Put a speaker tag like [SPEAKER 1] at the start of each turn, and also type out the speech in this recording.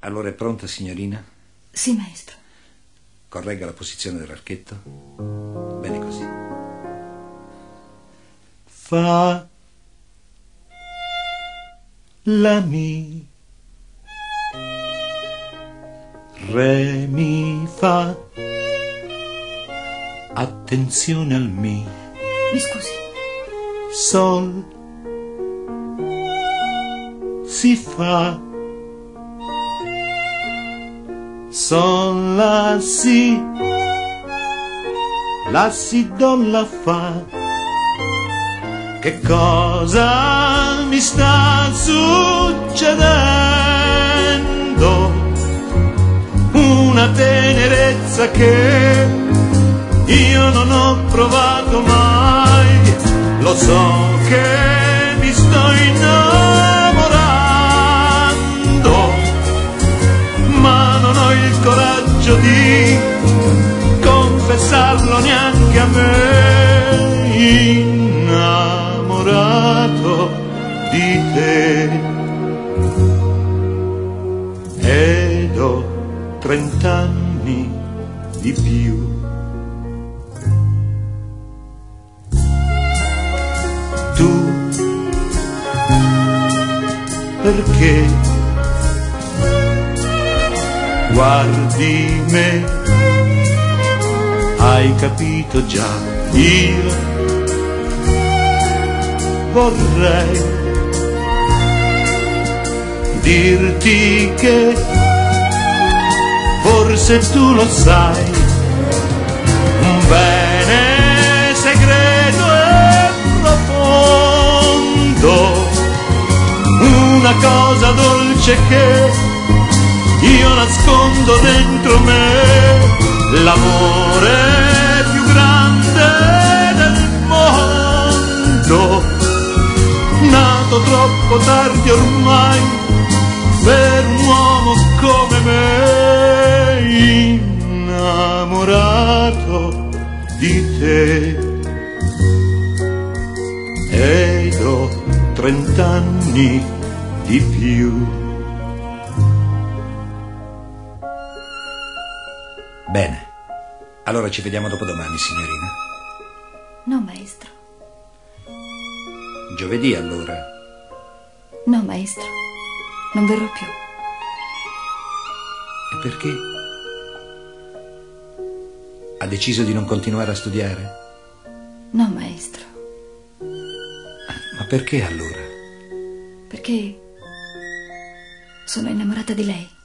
[SPEAKER 1] Allora è pronta, signorina?
[SPEAKER 2] Sì, maestro.
[SPEAKER 1] Corregga la posizione dell'archetto. Bene così.
[SPEAKER 3] Fa la mi, re mi fa, attenzione al mi,
[SPEAKER 2] Mi scusi.
[SPEAKER 3] sol si fa, sol la si do la fa. Che cosa mi sta succedendo? Una tenerezza che io non ho provato mai. Lo so che mi sto innamorando, ma non ho il coraggio di confessarlo neanche a me. Innamorato di te ed ho 30 anni di più. Tu perché guardi me? Hai capito già, io vorrei dirti che forse tu lo sai, un bene segreto e profondo, una cosa dolce che io nascondo dentro me, l'amore più grande del mondo, nato troppo tardi ormai per un uomo come me, innamorato di te ed ho 30 anni di più.
[SPEAKER 1] Bene. Allora ci vediamo dopodomani, signorina.
[SPEAKER 2] No, maestro.
[SPEAKER 1] Giovedì, allora.
[SPEAKER 2] No, maestro. Non verrò più.
[SPEAKER 1] E perché? Ha deciso di non continuare a studiare?
[SPEAKER 2] No, maestro.
[SPEAKER 1] Ma perché allora?
[SPEAKER 2] Perché sono innamorata di lei.